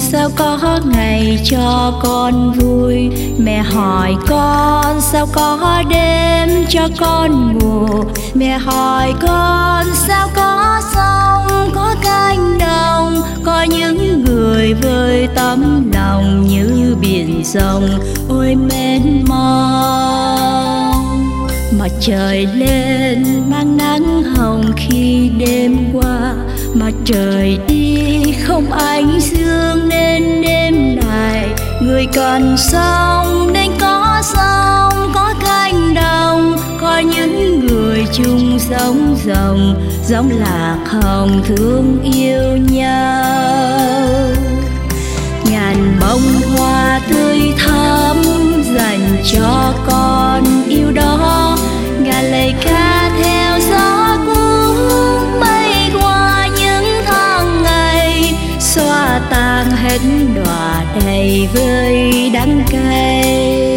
sao có ngày cho con vui. Mẹ hỏi con sao có đêm cho con ngủ. Mẹ hỏi con sao có sông có cánh đồng, có những người với tấm lòng như biển rộng ôi mênh mông. Mặt trời lên mang nắng hồng khi đêm qua, mặt trời đi không ánh dương nên đêm này. Người cần sông nên có sông có cánh đồng, có những người chung sống rồng giống lạc hồng thương yêu nhau. Ngàn bông hoa tươi thắm dành cho con yêu đó, ngàn lời ca theo gió cuốn bay qua những tháng ngày, xóa tan hết đọa đầy với đắng cay.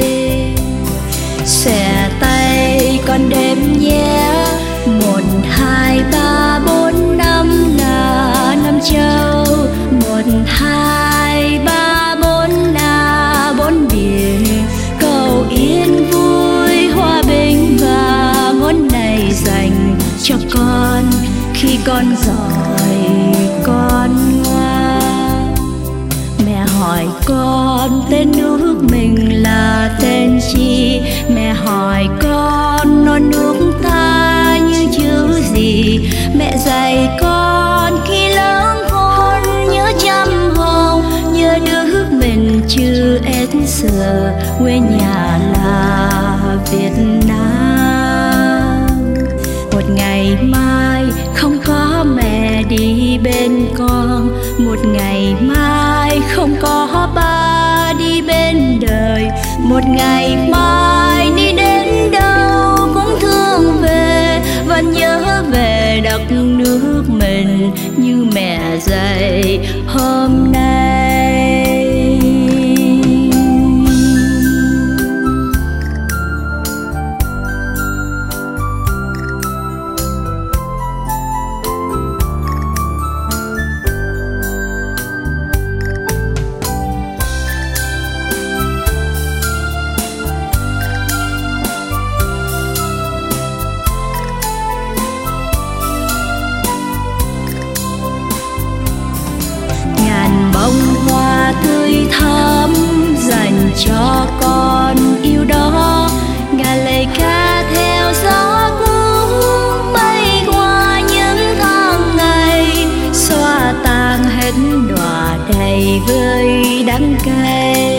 Xòe tay con đêm nhé, 1, 2, 3, 4, 5 là năm châu. 1, 2, 3, 4 là 4 biển, cầu yên vui hòa bình và ngón này dành cho con khi con giỏi con ngoan. Mẹ hỏi con tên nước mình là tên chi. Mẹ hỏi con non nước ta như chữ gì. Mẹ dạy con khi lớn khôn nhớ trăm hồng, nhớ nước mình chữ S quê nhà là Việt Nam. Một ngày mai không có mẹ đi bên con, một ngày mai không có ba đi bên đời, một ngày mai đi đến đâu cũng thương về, vẫn nhớ về đất nước mình như mẹ dạy hôm nay. Tươi thắm dành cho con yêu đó, ngàn lời ca theo gió cuốn bay qua những tháng ngày, xóa tan hết đọa đầy với đắng cay.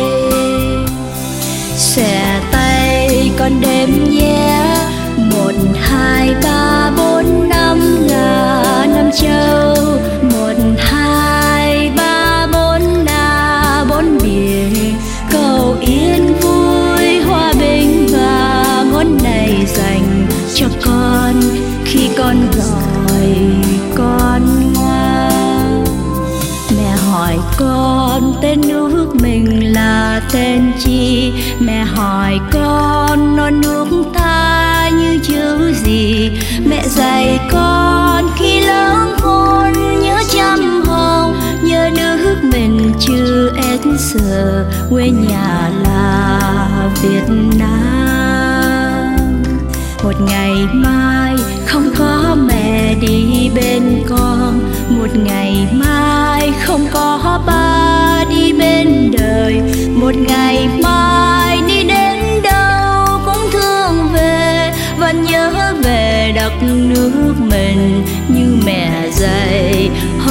Xòe tay con đêm nhé, 1, 2, 3, 4, 5 là năm châu. 1, 2, 3, 4 là 4 biển, cầu yên vui hòa bình và ngón này dành cho con khi con giỏi con ngoan. Mẹ hỏi con tên nước mình là tên chi. Mẹ hỏi con non nước ta như chữ gì. Mẹ dạy con khi lớn khôn nhớ trăm hồng, nhớ nước mình chữ S quê nhà là Việt Nam. Một ngày mai không có mẹ đi bên con, một ngày mai không có ba đi bên đời, một ngày mai đi đến đâu cũng thương về, vẫn nhớ về đất nước mình như mẹ dạy